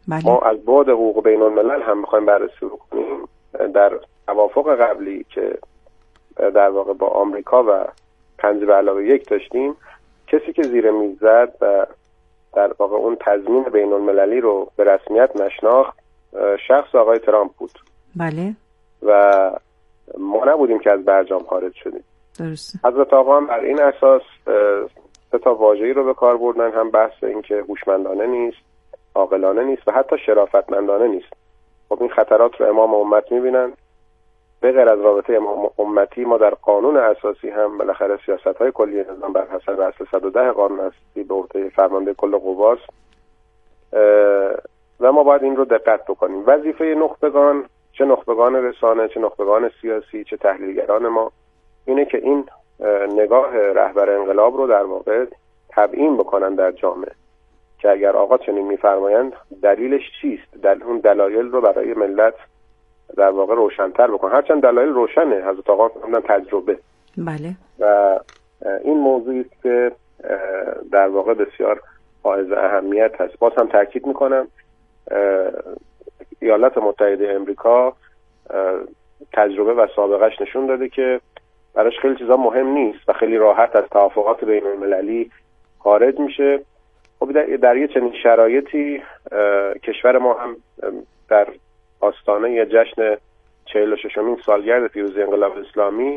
بله. ما از بعد حقوق بین الملل هم میخوایم بررسی بکنیم. در توافق قبلی که در واقع با آمریکا و 5+1 داشتیم، کسی که زیر میز زد و در واقع اون تضمین بین المللی رو به رسمیت نشناخت شخص آقای ترامپ بود. بله. و ما نبودیم که از برجام خارج شدیم. درسته. حضرت آقا هم بر این اساس 3 واژه‌ای رو به کار بردن، هم بحث این که هوشمندانه نیست، عاقلانه نیست و حتی شرافتمندانه نیست. خب این خطرات رو امام امت می‌بینن. به غیر از رابطه امام امتی، ما در قانون اساسی هم بالاخره سیاست‌های کلی نظام بر حسب اصل 110 قانون اساسی به عهده فرمانده کل قواست و ما باید این رو دقت بکنیم. وظیفه نخبگان، چه نخبگان رسانه، چه نخبگان سیاسی، چه تحلیلگران ما، اینه که این نگاه رهبر انقلاب رو در واقع تبیین بکنن در جامعه که اگر آقا چنین می‌فرمایند دلیلش چیست، اون دلایل رو برای ملت در واقع روشن‌تر بکنن. هرچند دلایل روشنه، حضرت آقا فرمودن تجربه. بله. و این موضوعی که در واقع بسیار حائز اهمیت هست. باز هم تاکید میکنم ایالات متحده امریکا تجربه و سابقش نشون داده که براش خیلی چیزا مهم نیست و خیلی راحت از توافقات بین المللی خارج میشه. خب در یه چنین شرایطی کشور ما هم در آستانه جشن 46مین سالگرد پیروزی انقلاب اسلامی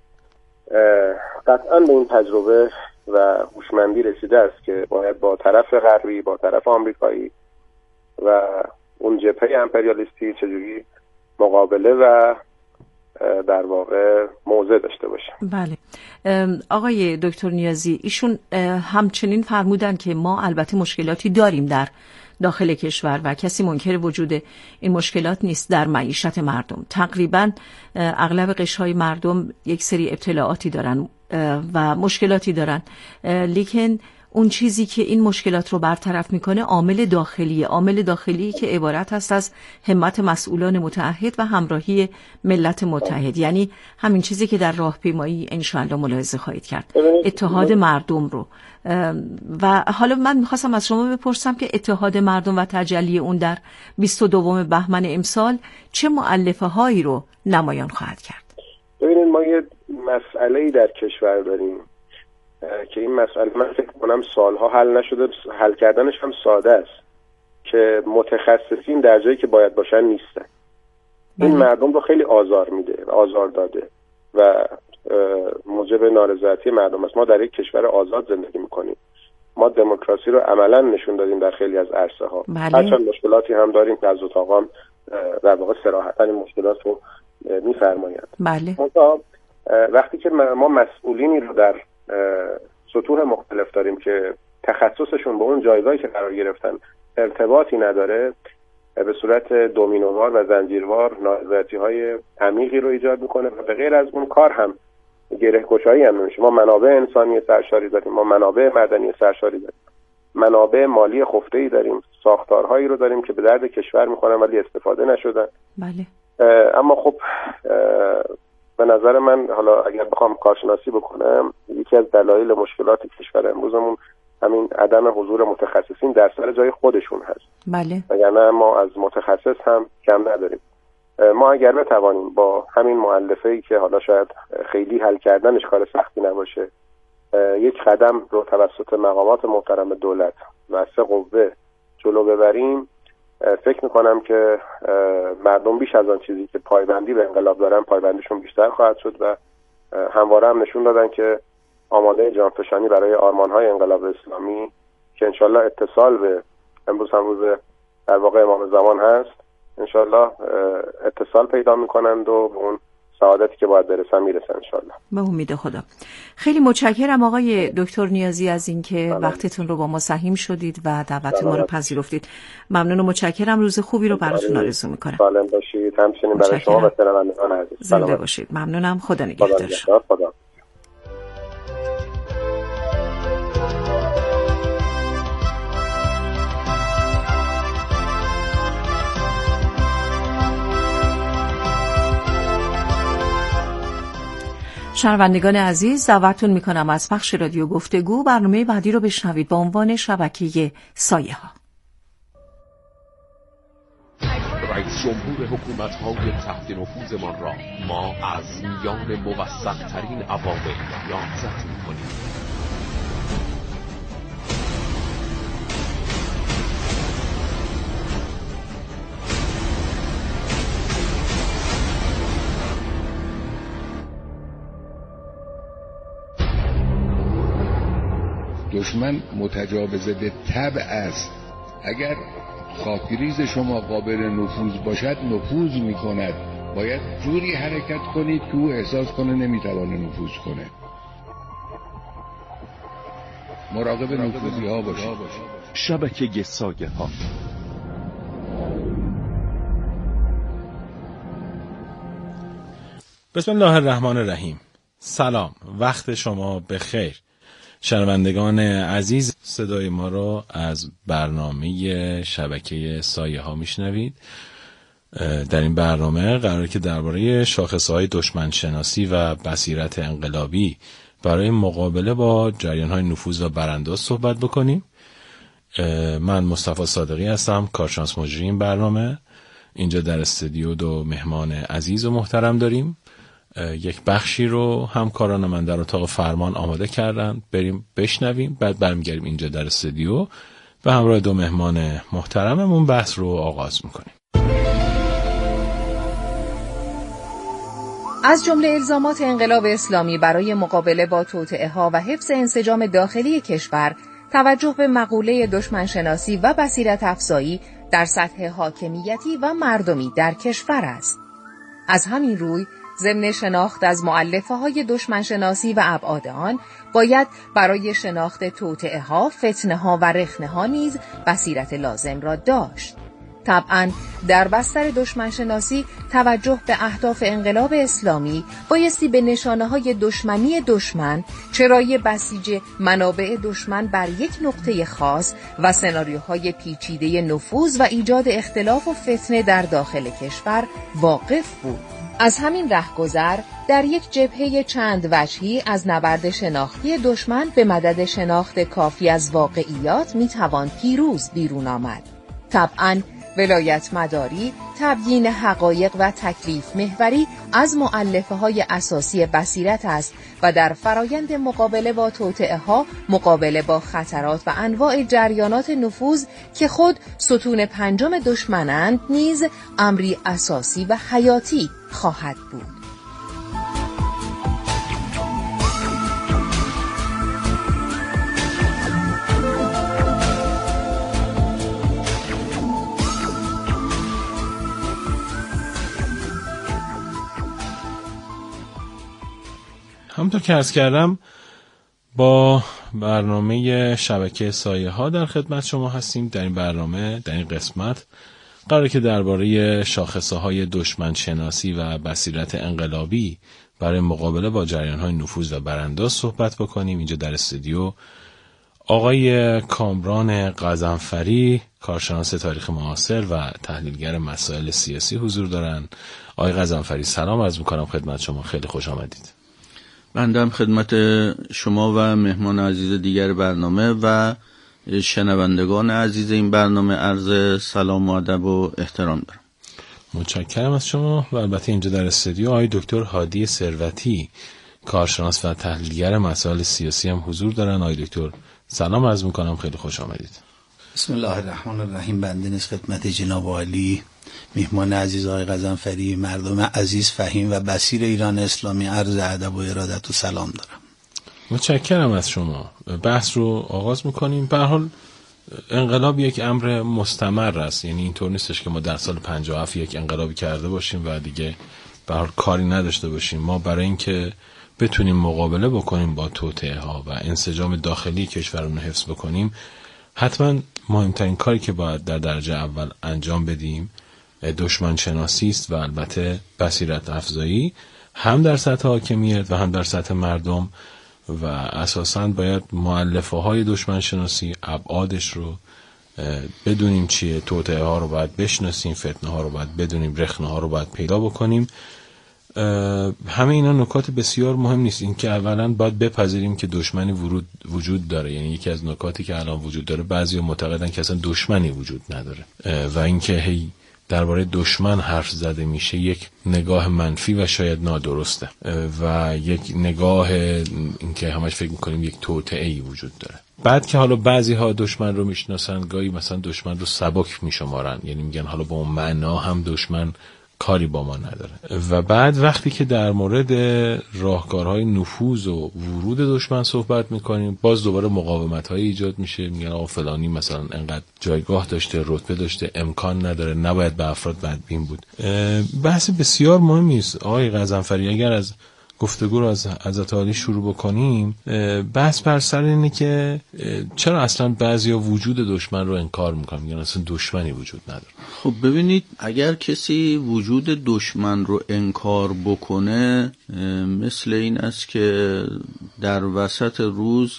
قطعا به این تجربه و هوشمندی رسیده است که باید با طرف غربی، با طرف آمریکایی و اون جبهه امپریالیستی چجوری مقابله و در واقع موضع داشته باشه. بله. آقای دکتر نیازی، ایشون همچنین فرمودن که ما البته مشکلاتی داریم در داخل کشور و کسی منکر وجود این مشکلات نیست در معیشت مردم. تقریبا اغلب قشرهای مردم یک سری ابتلاعاتی دارن و مشکلاتی دارن، لیکن اون چیزی که این مشکلات رو برطرف میکنه عامل داخلی که عبارت هست از همت مسئولان متعهد و همراهی ملت متحد، یعنی همین چیزی که در راهپیمایی انشاءالله ملاحظه خواهید کرد، اتحاد مردم رو. و حالا من میخواستم از شما بپرسم که اتحاد مردم و تجلی اون در 22 بهمن امسال چه مؤلفه هایی رو نمایان خواهد کرد؟ ببینید ما یه مسئله‌ای در کشور داریم که این مسئله من فکر کنم سالها حل نشده، حل کردنش هم ساده است، که متخصصین در جایی که باید باشن نیستن. این مردم رو خیلی آزار میده، آزار داده و موجب نارضایتی مردم است. ما در یک کشور آزاد زندگی میکنیم. ما دموکراسی رو عملا نشون دادیم در خیلی از عرصه ها. هرچند مشکلاتی هم داریم که از اتاقام در واقع صراحتاً این مشکلات رو میفرمایند. بله. وقتی که ما مسئولینی رو در سطوح مختلف داریم که تخصصشون به اون جایگاهی که قرار گرفتن ارتباطی نداره، به صورت دومینووار و زنجیروار نارضایتی‌های عمیقی رو ایجاد میکنه و به غیر از اون کار هم گره‌گشایی هم نمیشه. ما منابع انسانی سرشاری داریم، ما منابع مدنی سرشاری داریم، منابع مالی خفته‌ای داریم، ساختارهایی رو داریم که به درد کشور میخورن ولی استفاده نشدن. بله. اما خب به نظر من، حالا اگر بخوام کارشناسی بکنم، یکی از دلایل مشکلات کشور امروزمون همین عدم حضور متخصصین در سر جای خودشون هست. بله. وگرنه ما از متخصص هم کم نداریم. ما اگر بتوانیم با همین مؤلفه‌ای که حالا شاید خیلی حل کردنش کار سختی نباشه، یک قدم رو توسط مقامات محترم دولت و 3 قوه جلو ببریم، فکر میکنم که مردم بیش از آن چیزی که پایبندی به انقلاب دارن پایبندیشون بیشتر خواهد شد و همواره هم نشون دادن که آماده جانفشانی برای آرمانهای انقلاب اسلامی که انشالله اتصال به امروز هم روز در واقع امام زمان هست، انشالله اتصال پیدا میکنند و به اون سعادتی که باید برسن میرسن انشالله. به امید خدا. خیلی متشکرم آقای دکتر نیازی از اینکه وقتتون رو با ما سهیم شدید و دعوت ما رو پذیرفتید. ممنون و متشکرم. روز خوبی رو براتون آرزو میکنم. سالم باشید. همچنین برای شما و شنوندگان عزیز. زنده باشید. ممنونم. خدا نگهدار. خدا. شنوندگان عزیز، دعوتتون میکنم از پخش رادیو گفتگو برنامه بعدی رو بشنوید با عنوان شبکه سایه ها. رئیس جمهور حکومت‌های تحت نفوذمان را ما از میان موثق‌ترین عوامل نامزد می‌کنیم. دشمن متجاوز به طبع است. اگر خاکریز شما قابل نفوذ باشد نفوذ میکند. باید جوری حرکت کنید که او احساس کنه نمیتوانه نفوذ کنه. مراقب نفوذی ها باشید. شبکه سایه ها. بسم الله الرحمن الرحیم. سلام، وقت شما بخیر. شنوندگان عزیز، صدای ما را از برنامه شبکه سایه ها میشنوید. در این برنامه قراره که درباره شاخصهای دشمن شناسی و بصیرت انقلابی برای مقابله با جریان‌های نفوذ و برانداز صحبت بکنیم. من مصطفی صادقی هستم، کارشناس مجری این برنامه. اینجا در استودیو دو مهمان عزیز و محترم داریم. یک بخشی رو همکاران من در اتاق فرمان آماده کردن، بریم بشنویم، بعد برمیگردیم اینجا در استودیو و همراه دو مهمان محترممون بحث رو آغاز میکنیم. از جمله الزامات انقلاب اسلامی برای مقابله با توطئه‌ها و حفظ انسجام داخلی کشور، توجه به مقوله دشمن شناسی و بصیرت افزایی در سطح حاکمیتی و مردمی در کشور است. از همین روی ضمن شناخت از مؤلفه‌های دشمن شناسی و ابعاد آن، باید برای شناخت توطئه‌ها، فتنه‌ها و رخنه‌ها نیز بصیرت لازم را داشت. طبعاً در بستر دشمن شناسی توجه به اهداف انقلاب اسلامی بایستی به نشانه‌های دشمنی دشمن، چرایی بسیج منابع دشمن بر یک نقطه خاص و سناریوهای پیچیده نفوذ و ایجاد اختلاف و فتنه در داخل کشور واقف بود. از همین رهگذر در یک جبهه چند وجهی از نبرد شناختی دشمن به مدد شناخت کافی از واقعیات میتوان پیروز بیرون آمد. طبعاً ولایت مداری، تبیین حقایق و تکلیف محوری از مؤلفه‌های اساسی بصیرت است و در فرایند مقابله با توطئه‌ها، مقابله با خطرات و انواع جریانات نفوذ که خود ستون پنجم دشمنند نیز امری اساسی و حیاتی خواهد بود. همونطور که عرض کردم با برنامه شبکه سایه ها در خدمت شما هستیم. در این برنامه، در این قسمت قراره که درباره شاخصه های دشمن شناسی و بصیرت انقلابی برای مقابله با جریان های نفوذ و برانداز صحبت بکنیم. اینجا در استودیو آقای کامران غضنفری، کارشناس تاریخ معاصر و تحلیلگر مسائل سیاسی حضور دارن. آقای غضنفری سلام عرض میکنم خدمت شما، خیلی خوش آمدید. بنده هم خدمت شما و مهمان عزیز دیگر برنامه و شنوندگان عزیز این برنامه عرض سلام و ادب و احترام دارم. متشکرم از شما. و البته اینجا در استودیو آقای دکتر هادی ثروتی، کارشناس و تحلیلگر مسائل سیاسی هم حضور دارن. آقای دکتر سلام عرض میکنم، خیلی خوش آمدید. بسم الله الرحمن الرحیم. بنده نیز خدمت جناب عالی، مهمان عزیز آقای غضنفری، مردم عزیز فهیم و بصیر ایران اسلامی عرض ادب و ارادت و سلام دارم. متشکرم از شما. بحث رو آغاز میکنیم. به هر حال انقلاب یک امر مستمر است، یعنی اینطور نیستش که ما در سال 57 یک انقلابی کرده باشیم و دیگه به هر حال کاری نداشته باشیم. ما برای اینکه بتونیم مقابله بکنیم با توطئه‌ها و انسجام داخلی کشورمون حفظ بکنیم، حتما مهمترین کاری که باید در درجه اول انجام بدیم دشمن شناسی است و البته بصیرت افزایی، هم در سطح حاکمیت و هم در سطح مردم. و اساساً باید مؤلفه‌های دشمن شناسی، ابعادش رو بدونیم چیه، توطئه‌ها رو باید بشناسیم، فتنه‌ها رو باید بدونیم، رخنه‌ها رو باید پیدا بکنیم. همه اینا نکات بسیار مهم نیست. این که اولا باید بپذیریم که دشمنی وجود داره. یعنی یکی از نکاتی که الان وجود داره، بعضیا معتقدن که اصلا دشمنی وجود نداره و اینکه هی درباره دشمن حرف زده میشه یک نگاه منفی و شاید نادرسته و یک نگاه اینکه همش فکر میکنیم یک توطئه‌ای وجود داره. بعد که حالا بعضی ها دشمن رو میشناسن، گاهی مثلا دشمن رو سبک میشمارن، یعنی میگن حالا با اون معنا هم دشمن کاری با ما نداره. و بعد وقتی که در مورد راهکارهای نفوذ و ورود دشمن صحبت میکنیم، باز دوباره مقاومت‌های ایجاد میشه. میگن آقا فلانی مثلا انقدر جایگاه داشته، رتبه داشته، امکان نداره، نباید به افراد بدبین بود. بحث بسیار مهمی است آقای غضنفری. اگر از گفتگو رو از حضرت عالی شروع بکنیم، بحث بر سر اینه که چرا اصلا بعضیا وجود دشمن رو انکار میکنن، یعنی اصلا دشمنی وجود نداره. خب ببینید، اگر کسی وجود دشمن رو انکار بکنه، مثل این است که در وسط روز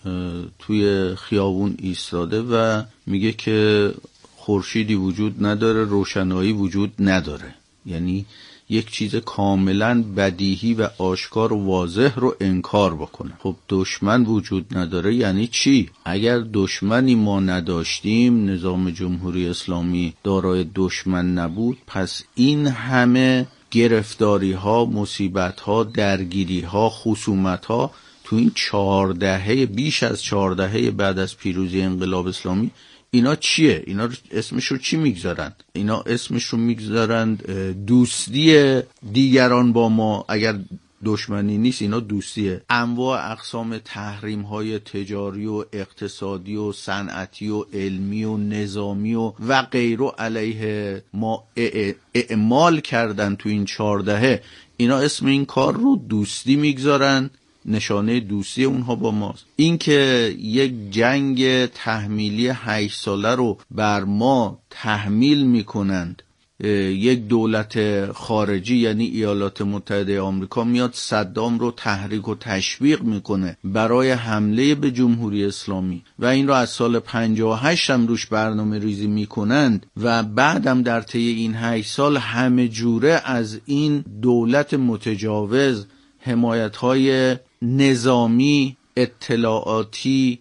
توی خیابون ایستاده و میگه که خورشیدی وجود نداره، روشنایی وجود نداره. یعنی یک چیز کاملا بدیهی و آشکار و واضح رو انکار بکنه. خب دشمن وجود نداره یعنی چی؟ اگر دشمنی ما نداشتیم، نظام جمهوری اسلامی دارای دشمن نبود، پس این همه گرفتاری ها، مصیبت ها، درگیری ها، خصومت ها تو این 4 دهه، بیش از 4 دهه بعد از پیروزی انقلاب اسلامی، اینا چیه؟ اینا اسمش رو چی میگذارن؟ اینا اسمش رو میگذارن دوستی دیگران با ما. اگر دشمنی نیست، اینا دوستیه. انواع اقسام تحریم های تجاری و اقتصادی و صنعتی و علمی و نظامی و غیره علیه ما اعمال کردن تو این 4 دهه. اینا اسم این کار رو دوستی میگذارن، نشانه دوستی اونها با ماست. این که یک جنگ تحمیلی 8 ساله رو بر ما تحمیل میکنند، یک دولت خارجی یعنی ایالات متحده آمریکا میاد صدام رو تحریک و تشویق میکنه برای حمله به جمهوری اسلامی و این رو از سال 58 هم روش برنامه ریزی میکنند و بعدم در طی این 8 سال همه جوره از این دولت متجاوز حمایت‌های نظامی، اطلاعاتی،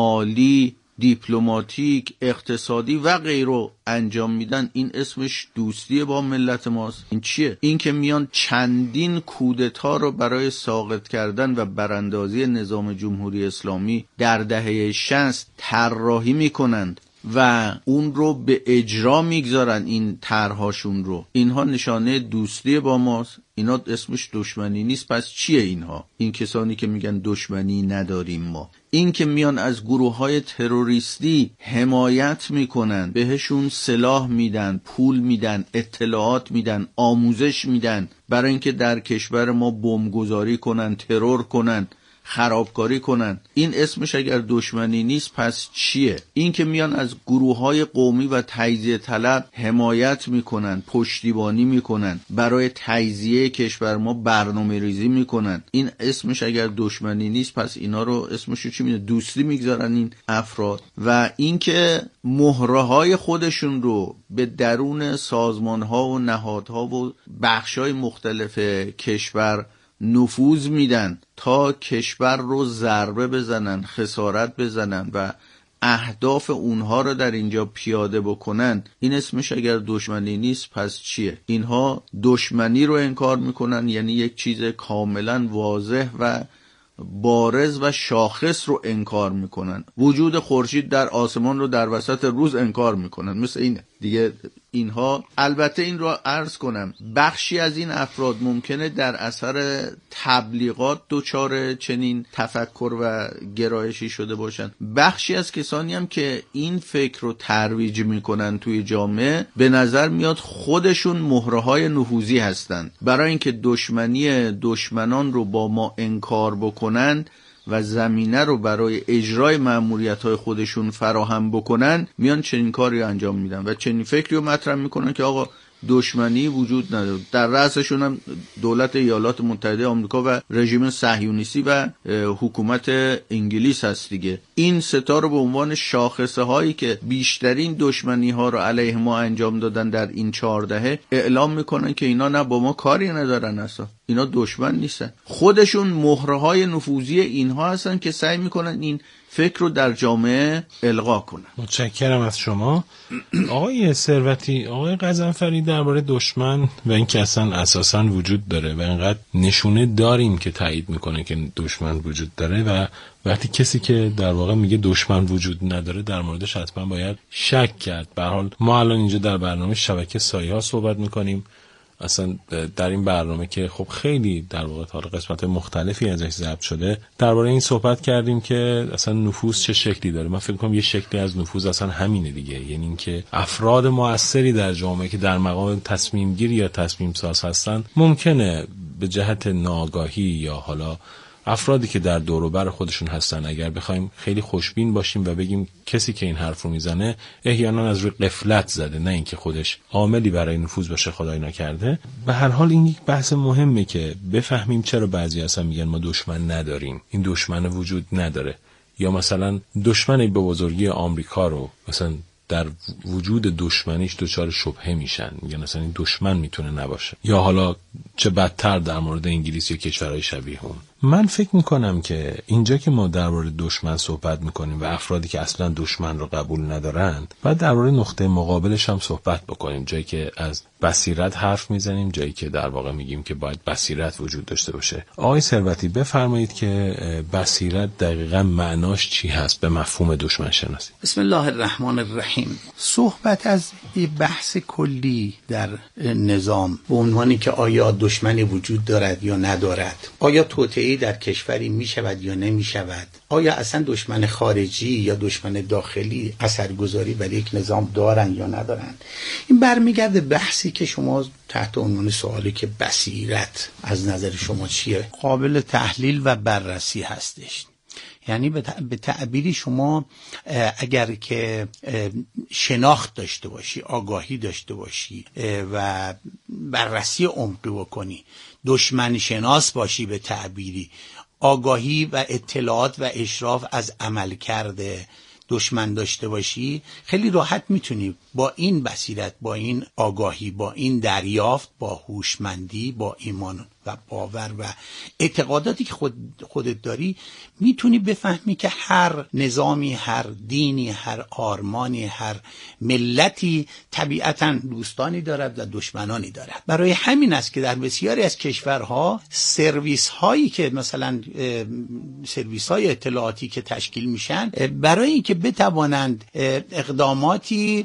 مالی، دیپلماتیک، اقتصادی و غیره انجام میدن. این اسمش دوستی با ملت ماست؟ این چیه؟ این که میان چندین کودتا رو برای ساقط کردن و براندازی نظام جمهوری اسلامی در دهه 60 طراحی میکنند و اون رو به اجرا میگذارن، این طرحهاشون رو. اینها نشانه دوستی با ماست؟ اینا اسمش دشمنی نیست. پس چیه اینها؟ این کسانی که میگن دشمنی نداریم ما، این که میان از گروه‌های تروریستی حمایت میکنن، بهشون سلاح میدن، پول میدن، اطلاعات میدن، آموزش میدن برای اینکه در کشور ما بمبگذاری کنن، ترور کنن، خرابکاری کنن. این اسمش اگر دشمنی نیست پس چیه؟ این که میان از گروه‌های قومی و تجزیه طلب حمایت میکنن، پشتیبانی میکنن، برای تجزیه کشور ما برنامه ریزی میکنن. این اسمش اگر دشمنی نیست پس اینا رو اسمش رو چی میدونن؟ دوستی میگذارن این افراد. و این که مهره‌های خودشون رو به درون سازمان‌ها و نهادها و بخش‌های مختلف کشور نفوذ میدن تا کشور رو ضربه بزنن، خسارت بزنن و اهداف اونها رو در اینجا پیاده بکنن. این اسمش اگر دشمنی نیست پس چیه؟ اینها دشمنی رو انکار میکنن، یعنی یک چیز کاملا واضح و بارز و شاخص رو انکار میکنن. وجود خورشید در آسمان رو در وسط روز انکار میکنن. مثل این دیگه. اینها البته این رو عرض کنم، بخشی از این افراد ممکنه در اثر تبلیغات دچار چنین تفکر و گرایشی شده باشن. بخشی از کسانی هم که این فکر رو ترویج میکنن توی جامعه، به نظر میاد خودشون مهره‌های نفوذی هستند. برای اینکه دشمنی دشمنان رو با ما انکار بکنن و زمینه رو برای اجرای مأموریت‌های خودشون فراهم بکنن، میان چنین کاری انجام میدن و چنین فکری رو مطرح میکنن که آقا دشمنی وجود نداره. در رأسشون هم دولت ایالات متحده آمریکا و رژیم صهیونیستی و حکومت انگلیس هست دیگه. این ستا رو به عنوان شاخصه هایی که بیشترین دشمنی ها رو علیه ما انجام دادن در این 4 دهه اعلام میکنن که اینا نه با ما کاری ندارن، اصلا اینا دشمن نیستن. خودشون مهره‌های نفوذی اینها هستن که سعی میکنن این فکر رو در جامعه القا کنن. متشکرم از شما آقای ثروتی. آقای غضنفری درباره دشمن و اینکه اصلا اساساً وجود داره و اینقدر نشونه داریم که تایید میکنه که دشمن وجود داره و وقتی کسی که در واقع میگه دشمن وجود نداره در موردش حتما باید شک کرد. به هر حال ما الان اینجا در برنامه شبکه سایه ها صحبت میکنیم. اصلا در این برنامه که خب خیلی در واقع تا قسمت مختلفی ازش ضبط شده درباره این صحبت کردیم که اصلا نفوذ چه شکلی داره. من فکر کنم یه شکلی از نفوذ اصلا همینه دیگه، یعنی اینکه افراد مؤثری در جامعه که در مقام تصمیم گیری یا تصمیم ساز هستن ممکنه به جهت ناآگاهی یا حالا افرادی که در دور و بر خودشون هستن اگر بخوایم خیلی خوشبین باشیم و بگیم کسی که این حرف رو میزنه احیانا از روی غفلت زده، نه اینکه خودش عاملی برای نفوذ باشه خدای نکرده. به هر حال این یک بحث مهمه که بفهمیم چرا بعضی اصلا میگن ما دشمن نداریم، این دشمن وجود نداره. یا مثلا دشمنی به بزرگی آمریکا رو مثلا در وجود دشمنیش دچار شبهه میشن، میگن اصلا این دشمن میتونه نباشه. یا حالا چه بدتر در مورد انگلیس یا کشورهای شبیه اون. من فکر میکنم که اینجا که ما درباره دشمن صحبت میکنیم و افرادی که اصلا دشمن رو قبول ندارند بعد درباره نقطه مقابلش هم صحبت بکنیم، جایی که از بصیرت حرف میزنیم، جایی که در واقع میگیم که باید بصیرت وجود داشته باشه. آقای ثروتی بفرمایید که بصیرت دقیقاً معناش چی هست به مفهوم دشمن شناسی؟ بسم الله الرحمن الرحیم. صحبت از یه بحث کلی در نظام به عنوانی که آیا دشمنی وجود دارد یا ندارد، آیا توطئه در کشوری می شود یا نمی شود، آیا اصلا دشمن خارجی یا دشمن داخلی اثرگذاری بر یک نظام دارن یا ندارن. این برمیگرده بحثی که شما تحت عنوان سوالی که بصیرت از نظر شما چیه قابل تحلیل و بررسی هستش. یعنی به تعبیری شما اگر که شناخت داشته باشی، آگاهی داشته باشی و بررسی عمقی بکنی، دشمن شناس باشی، به تعبیری آگاهی و اطلاعات و اشراف از عمل کرده دشمن داشته باشی، خیلی راحت میتونی با این بصیرت، با این آگاهی، با این دریافت، با هوشمندی، با ایمان و باور و اعتقاداتی که خودت داری میتونی بفهمی که هر نظامی، هر دینی، هر آرمانی، هر ملتی طبیعتاً دوستانی دارد و دشمنانی دارد. برای همین است که در بسیاری از کشورها سرویس هایی که مثلا سرویس های اطلاعاتی که تشکیل میشن برای اینکه بتوانند اقداماتی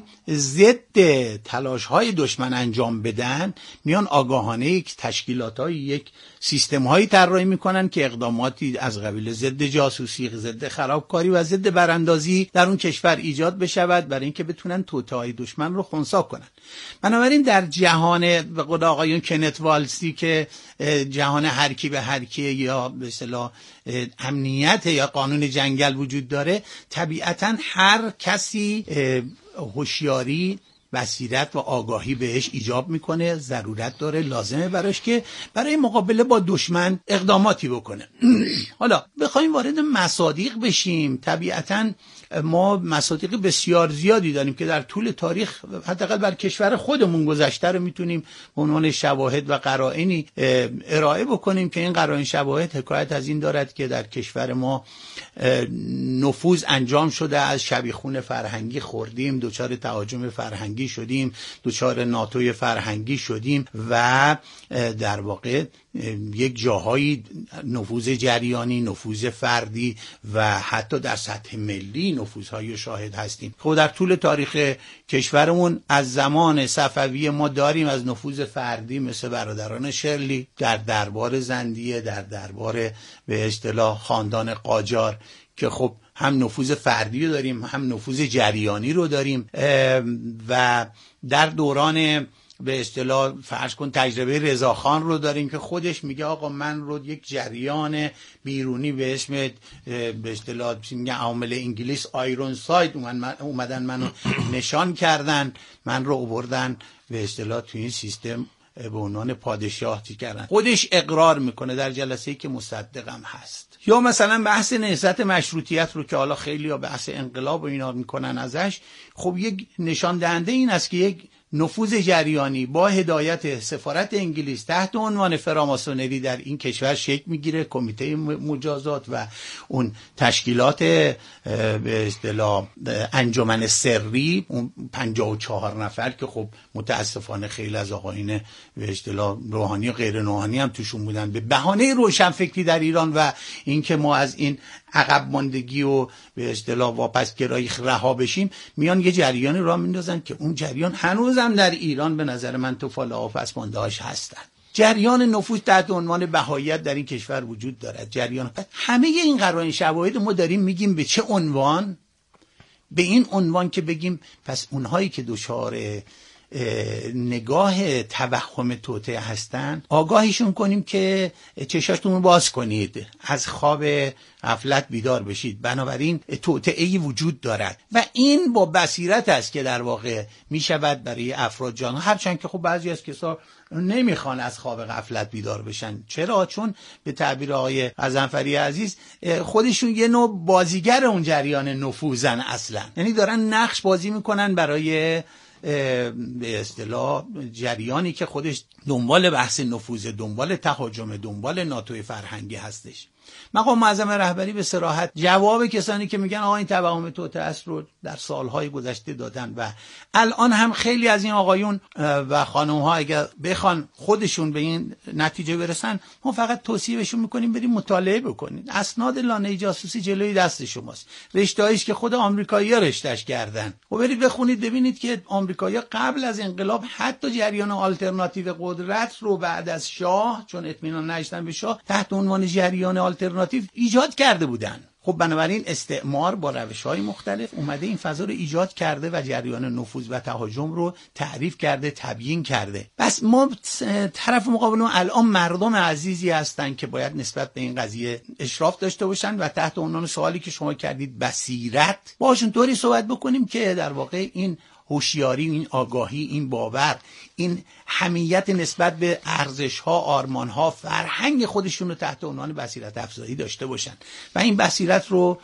ضد تلاش های دشمن انجام بدن میان آگاهانه یک تشکیلات های یک سیستم هایی طراحی میکنن که اقداماتی از قبیل ضد جاسوسی، ضد خرابکاری و ضد براندازی در اون کشور ایجاد بشود برای اینکه بتونن توطئه های دشمن رو خنثی کنن. بنابراین در جهان به قول آقایون کنت والسی که جهان هر کی به هر کی یا به اصطلاح امنیت یا قانون جنگل وجود داره، طبیعتاً هر کسی هوشیاری، بصیرت و آگاهی بهش ایجاب میکنه، ضرورت داره، لازمه براش که برای مقابله با دشمن اقداماتی بکنه. حالا بخوایم وارد مصادیق بشیم، طبیعتاً ما مصادیق بسیار زیادی داریم که در طول تاریخ حداقل بر کشور خودمون گذشته رو میتونیم به عنوان شواهد و قرائنی ارائه بکنیم که این قرائن شواهد حکایت از این دارد که در کشور ما نفوذ انجام شده، از شبیخون فرهنگی خوردیم، دچار تهاجم فرهنگی شدیم، دچار ناتوی فرهنگی شدیم و در واقع یک جاهایی نفوذ جریانی، نفوذ فردی و حتی در سطح ملی نفوذهای شاهد هستیم. خب در طول تاریخ کشورمون از زمان صفوی ما داریم از نفوذ فردی مثل برادران شرلی در دربار زندیه، در دربار به اصطلاح خاندان قاجار که خب هم نفوذ فردی رو داریم هم نفوذ جریانی رو داریم و در دوران به اصطلاح فرض کن تجربه رضاخان رو داریم که خودش میگه آقا من رو یک جریان بیرونی به اسم به اصطلاح میگه عامل انگلیس آیرون ساید اومدن منو نشان کردن، من رو آوردن به اصطلاح تو این سیستم به عنوان پادشاه کردن. خودش اقرار میکنه در جلسه‌ای که مصدقم هست. یا مثلا بحث نهضت مشروطیت رو که حالا خیلی‌ها بحث انقلاب و اینا میکنن ازش، خب یک نشان دهنده این است که یک نفوذ جریانی با هدایت سفارت انگلیس تحت عنوان فراماسونری در این کشور شکل میگیره. کمیته مجازات و اون تشکیلات به اصطلاح انجمن سری، اون 54 نفر که خب متاسفانه خیلی از آقایون به اصطلاح روحانی و غیر روحانی هم توشون بودن، به بهانه روشنفکری در ایران و اینکه ما از این عقب ماندگی و به اصطلاح واپسگرایی رها بشیم، میان یه جریانی راه میندازن که اون جریان هنوزم در ایران به نظر من تو فال پسمانده‌هاش هستن. جریان نفوذ تحت عنوان بهاییت در این کشور وجود دارد. جریان همه این قرائن شواهد ما داریم میگیم به چه عنوان؟ به این عنوان که بگیم پس اونهایی که دچار نگاه توهم توطئه هستن آگاهیشون کنیم که چشاشتون رو باز کنید، از خواب غفلت بیدار بشید. بنابراین توطئه‌ای وجود دارد و این با بصیرت است که در واقع می شود برای افراد جان، هرچند که خب بعضی از کسا نمیخوان از خواب غفلت بیدار بشن. چرا؟ چون به تعبیر آقای غضنفری عزیز خودشون یه نوع بازیگر اون جریان نفوذن اصلا، یعنی دارن نقش بازی میکنن برای به اصطلاح جریانی که خودش دنبال بحث نفوذ، دنبال تهاجم، دنبال ناتوی فرهنگی هستش. مقام معظم رهبری به صراحت جواب کسانی که میگن آقا این توهم توطئه است رو در سالهای گذشته دادن و الان هم خیلی از این آقایون و خانم‌ها اگر بخوان خودشون به این نتیجه برسن، ما فقط توصیه بهشون میکنیم بریم مطالعه بکنید. اسناد لانه جاسوسی جلوی دست شماست، رشته‌ایش که خود آمریکایی‌ها رشته‌اش کردن و برید بخونید ببینید که آمریکایی‌ها قبل از انقلاب حتی جریان آلترناتیو قدرت رو بعد از شاه، چون اطمینان نداشتن به شاه، تحت عنوان جریان آلترناتیو ایجاد کرده بودن. خب بنابراین استعمار با روش‌های مختلف اومده این فضا رو ایجاد کرده و جریان نفوذ و تهاجم رو تعریف کرده، تبیین کرده. بس ما طرف مقابل الان مردم عزیزی هستن که باید نسبت به این قضیه اشراف داشته باشن و تحت عنوان سوالی که شما کردید بصیرت باشون طوری صحبت بکنیم که در واقع این هوشیاری، این آگاهی، این باور، این حمیت نسبت به ارزش‌ها، آرمان‌ها، فرهنگ خودشون رو تحت عنوان بصیرت افزایی داشته باشن و این بصیرت رو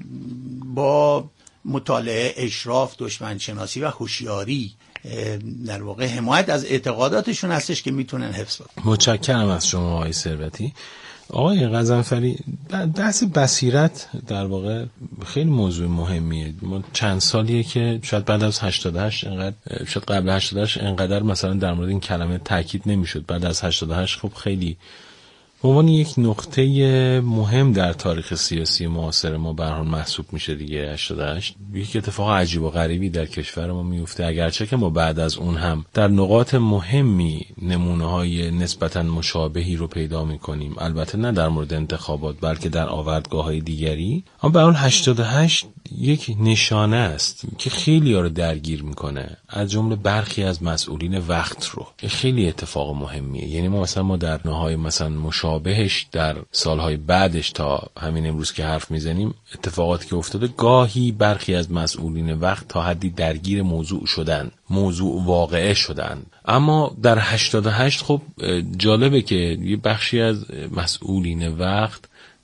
با مطالعه، اشراف، دشمن شناسی و هوشیاری در واقع حمایت از اعتقاداتشون هستش که میتونن حفظ کنن. متشکرم از شما آقای ثروتی. آقای غضنفری، بحث بصیرت در واقع خیلی موضوع مهمیه. ما چند سالیه که شاید بعد از 88 انقدر، شاید قبل 88 انقدر مثلا در مورد این کلمه تاکید نمیشد. بعد از 88 خب خیلی به عنوان یک نقطه مهم در تاریخ سیاسی معاصر ما به هر حال محسوب میشه دیگه. 88 یک اتفاق عجیب و غریبی در کشور ما میفته، اگرچه که ما بعد از اون هم در نقاط مهمی نمونه‌های نسبتاً مشابهی رو پیدا میکنیم، البته نه در مورد انتخابات بلکه در آوردگاه‌های دیگری. اما به هر حال 88 یک نشانه است که خیلی‌ها رو درگیر میکنه، از جمله برخی از مسئولین وقت رو. خیلی اتفاق مهمیه. یعنی ما در نهای مثلا مشابهش در سالهای بعدش تا همین امروز که حرف میزنیم، اتفاقاتی که افتاده، گاهی برخی از مسئولین وقت تا حدی درگیر موضوع شدن، موضوع واقعه شدن. اما در 88 خب جالبه که یه بخشی از مسئولین وقت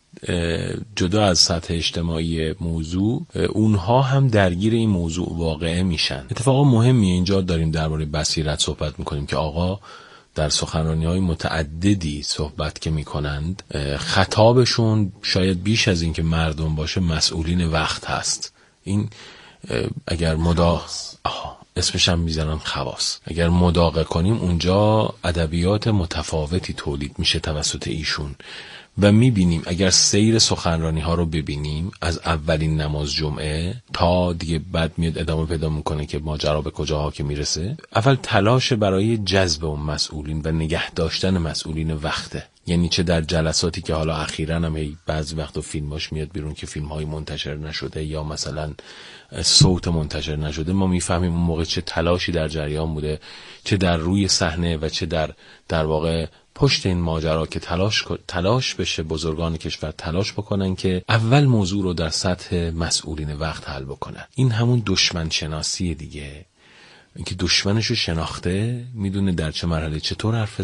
جدا از سطح اجتماعی موضوع، اونها هم درگیر این موضوع واقعه میشن. اتفاق مهمیه. اینجا داریم درباره بصیرت صحبت میکنیم که آقا در سخنرانی‌های متعددی صحبت که میکنند، خطابشون شاید بیش از این که مردم باشه مسئولین وقت هست. این اگر اسمش هم میزنن خواص، اگر مداقه کنیم اونجا ادبیات متفاوتی تولید میشه توسط ایشون و میبینیم اگر سیر سخنرانی ها رو ببینیم از اولین نماز جمعه تا دیگه بعد میاد ادامه پیدا میکنه که ماجرا به کجاها که میرسه، اول تلاش برای جذب اون مسئولین و نگه داشتن مسئولین وقته. یعنی چه در جلساتی که حالا اخیراً هم بعضی وقتا فیلماش میاد بیرون که فیلم‌های منتشر نشده یا مثلا صوت منتشر نشده، ما میفهمیم اون موقع چه تلاشی در جریان بوده، چه در روی صحنه و چه در واقع پشت این ماجرا که تلاش بشه بزرگان کشور تلاش بکنن که اول موضوع رو در سطح مسئولین وقت حل بکنن. این همون دشمن شناسی دیگه، اینکه دشمنش رو شناخته، میدونه در چه مرحله چطور حرف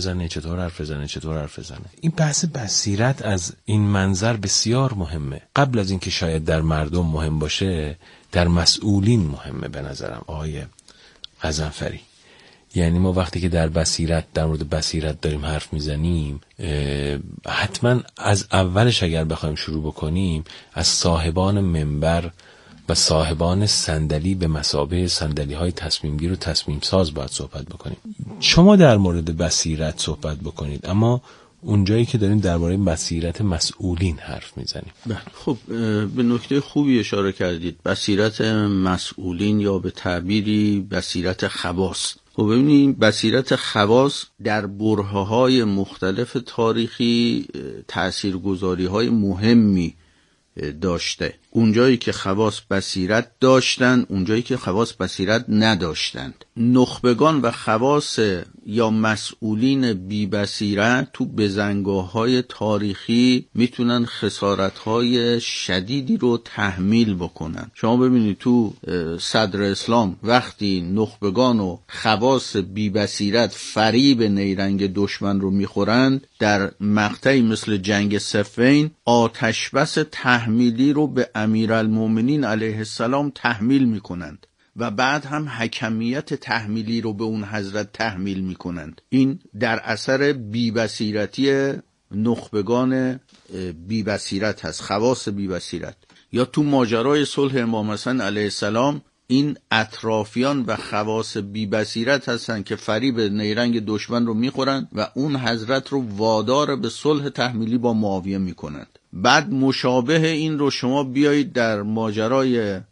بزنه. این بحث بصیرت از این منظر بسیار مهمه. قبل از اینکه شاید در مردم مهم باشه، در مسئولین مهمه به نظرم. آقای غضنفری، یعنی ما وقتی که در مورد بصیرت داریم حرف میزنیم، حتما از اولش اگر بخوایم شروع بکنیم از صاحبان منبر و صاحبان صندلی به مثابه صندلی‌های تصمیمگیر و تصمیم ساز باید صحبت بکنیم. شما در مورد بصیرت صحبت بکنید، اما اونجایی که داریم درباره بصیرت مسئولین حرف میزنیم. خب به نکته خوبی اشاره کردید. بصیرت مسئولین یا به تعبیری بصیرت خواص. خب ببینید بصیرت خواص در برهه‌های مختلف تاریخی تاثیرگذاری‌های مهمی داشته. اونجایی که خواص بصیرت داشتند، اونجایی که خواص بصیرت نداشتند. نخبگان و خواص یا مسئولین بی بصیرت تو بزنگاه‌های تاریخی میتونن خسارت‌های شدیدی رو تحمیل بکنن. شما ببینید تو صدر اسلام وقتی نخبگان و خواص بی بصیرت فریب نیرنگ دشمن رو میخورند، در مقطعی مثل جنگ صفین آتشبس تحمیلی رو به امیرالمومنین علیه السلام تحمیل میکنند و بعد هم حکمیت تحمیلی رو به اون حضرت تحمیل میکنند. این در اثر بی‌بصیرتی نخبگان بی‌بصیرت هست، خواص بی‌بصیرت. یا تو ماجرای صلح امام حسن علیه السلام این اطرافیان و خواص بی‌بصیرت هستند که فریب نیرنگ دشمن رو میخورند و اون حضرت رو وادار به صلح تحمیلی با معاویه میکنند. بعد مشابه این رو شما بیایید در ماجرای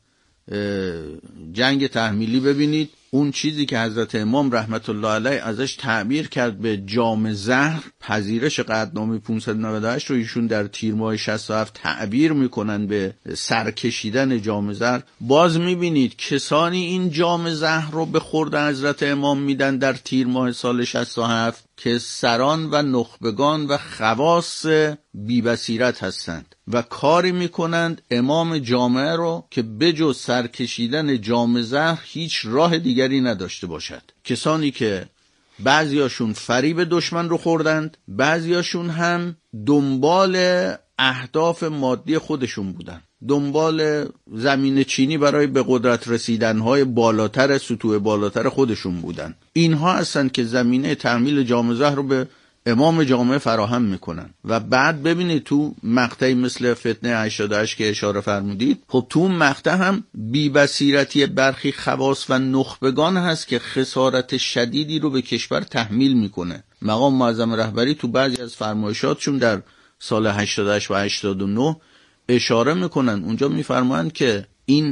جنگ تحمیلی ببینید. اون چیزی که حضرت امام رحمت الله علیه ازش تعبیر کرد به جام زهر، پذیرش قطعنامه 598 رو ایشون در تیر ماه 67 تعبیر میکنن به سرکشیدن جام زهر. باز میبینید کسانی این جام زهر رو به خورد حضرت امام میدن در تیر ماه سال 67 که سران و نخبگان و خواص بی‌بصیرت هستند و کاری میکنند امام جامعه رو که بجز سرکشیدن جام زهر هیچ راه دیگری نداشته باشد. کسانی که بعضیاشون فریب دشمن رو خوردند، بعضیاشون هم دنبال اهداف مادی خودشون بودن، دنبال زمین چینی برای به قدرت رسیدنهای بالاتر، سطوح بالاتر خودشون بودن. اینها هستند که زمینه تحمیل جام زهر رو به امام جامعه فراهم میکنن. و بعد ببینید تو مقطعی مثل فتنه 88 که اشاره فرمودید، خب تو اون مقطع هم بی‌بصیرتی برخی خواص و نخبگان هست که خسارت شدیدی رو به کشور تحمیل میکنه. مقام معظم رهبری تو بعضی از فرمایشاتشون در سال 88 و 89 اشاره میکنن. اونجا میفرمایند که این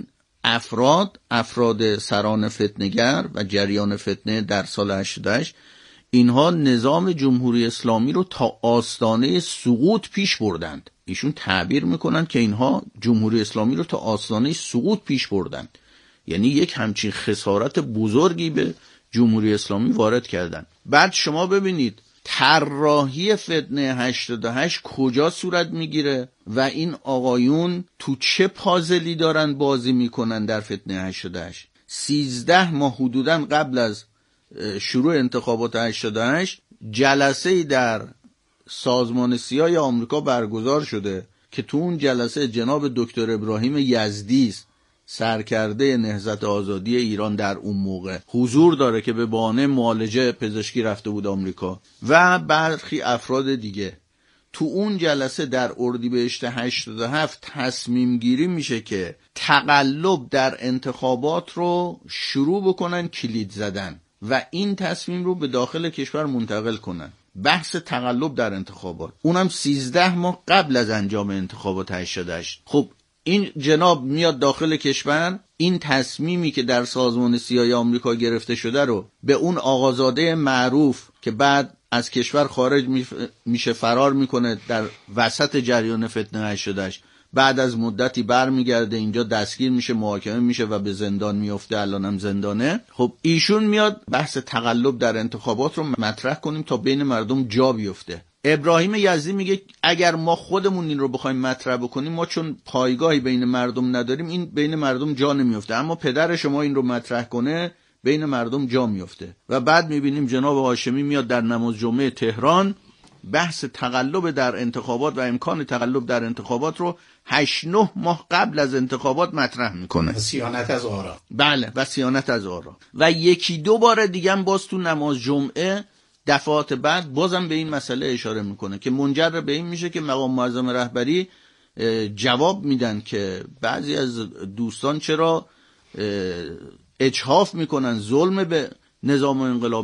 افراد سران فتنه‌گر و جریان فتنه در سال 88 اینها نظام جمهوری اسلامی رو تا آستانه سقوط پیش بردند. ایشون تعبیر میکنن که اینها جمهوری اسلامی رو تا آستانه سقوط پیش بردند، یعنی یک همچین خسارت بزرگی به جمهوری اسلامی وارد کردند. بعد شما ببینید طراحی فتنه 88 کجا صورت میگیره و این آقایون تو چه پازلی دارن بازی میکنن در فتنه 88. 13 ماه حدوداً قبل از شروع انتخابات 88 جلسه‌ای در سازمان سیای آمریکا برگزار شده که تو اون جلسه جناب دکتر ابراهیم یزدی سرکرده نهضت آزادی ایران در اون موقع حضور داره که به بهانه معالجه پزشکی رفته بود آمریکا و برخی افراد دیگه. تو اون جلسه در اردیبهشت 87 تصمیم گیری میشه که تقلب در انتخابات رو شروع بکنن، کلید زدن و این تصمیم رو به داخل کشور منتقل کنن. بحث تقلب در انتخابات، اونم 13 ماه قبل از انجام انتخابات 88. خب این جناب میاد داخل کشور، این تصمیمی که در سازمان سیای آمریکا گرفته شده رو به اون آقازاده معروف که بعد از کشور خارج میشه، فرار میکنه در وسط جریان فتنه 88، بعد از مدتی برمیگرده اینجا دستگیر میشه، محاکمه میشه و به زندان میفته، الانم زندانه. خب ایشون میاد بحث تقلب در انتخابات رو مطرح کنیم تا بین مردم جا بیفته. ابراهیم یزدی میگه اگر ما خودمون این رو بخوایم مطرح بکنیم، ما چون پایگاهی بین مردم نداریم این بین مردم جا نمیفته، اما پدر شما این رو مطرح کنه بین مردم جا میفته. و بعد میبینیم جناب هاشمی میاد در نماز جمعه تهران بحث تقلب در انتخابات و امکان تقلب در انتخابات رو 8-9 ماه قبل از انتخابات مطرح میکنه. صیانت از آرا. بله، و صیانت از آرا. و 1-2 بار دیگه هم باز تو نماز جمعه دفعات بعد بازم به این مسئله اشاره میکنه که منجر به این میشه که مقام معظم رهبری جواب میدن که بعضی از دوستان چرا اجحاف میکنن، ظلم به نظام انقلابی